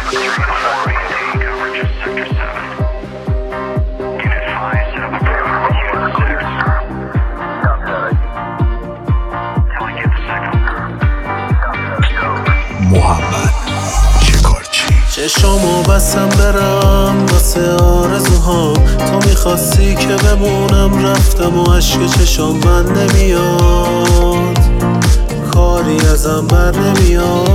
محمد شکارچی. چشامو بستم برم واسه آرزوهام، تو میخواستی که بمونم رفتم و عشق چشام بند نمیاد، کاری ازم بر نمیاد.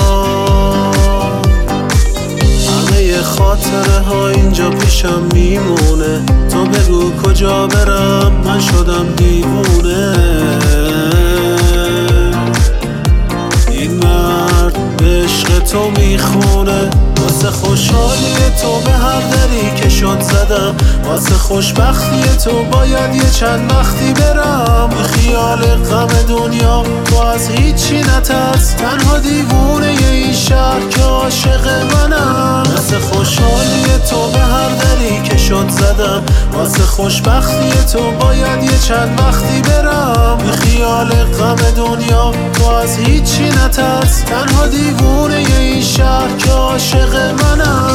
همه خاطره ها اینجا پیشم میمونه، تو بگو کجا برم من شدم دیوونه. این مرد به عشق تو میخونه، واسه خوشحالی تو به هر دری که شد زدم، واسه خوشبختی تو باید یه چند وقتی برم. به خیال غم دنیا تو از هیچی نترس، تنها دیوونه ی این شهر که عاشق منم. واسه خوشحالی تو به هر دری که شد زدم، واسه خوشبختی تو باید یه چند وقتی برم. به خیال غم دنیا تو از هیچی نترس، تنها دیوونه ی این شهر که عاشق منم.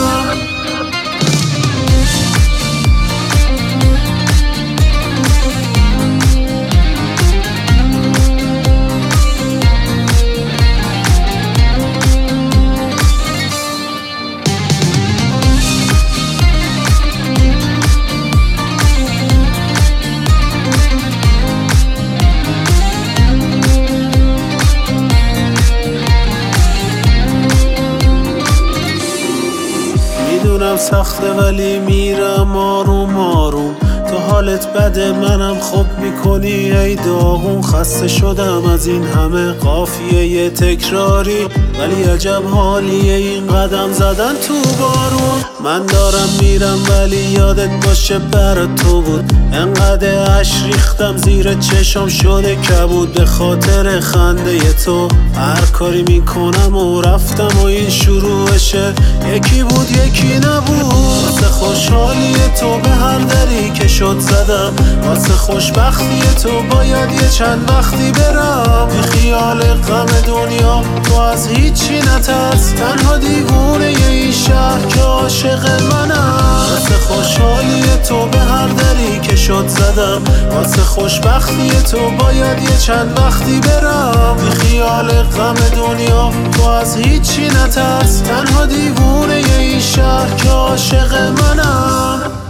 میدونم سخته ولی میرم آروم آروم، تو حالت بده منم خوب میکنی ای داغون. خسته شدم از این همه قافیه تکراری، ولی عجب حالیه این قدم زدن تو بارون. من دارم میرم ولی یادت باشه برات تو بود، انقدر عشق ریختم زیر چشم شده کبود. به خاطر خنده تو هر کاری میکنم و رفتم و این شروعشه، یکی بود یکی نبود. واسه خوشحالی تو به هر دری که شد زدم، واسه خوشبختی تو باید یه چند وقتی برم. به خیال غم دنیا تو از هیچی نترس، تنها دیوونه ی این شهر که عاشق منم. واسه خوشحالی تو به هر دری که شد زدم، واسه خوشبختی تو باید یه چند وقتی برم. به خیال غم دنیا تو از هیچی نترس، تنها دیوونه ی این شهر که عاشق منم.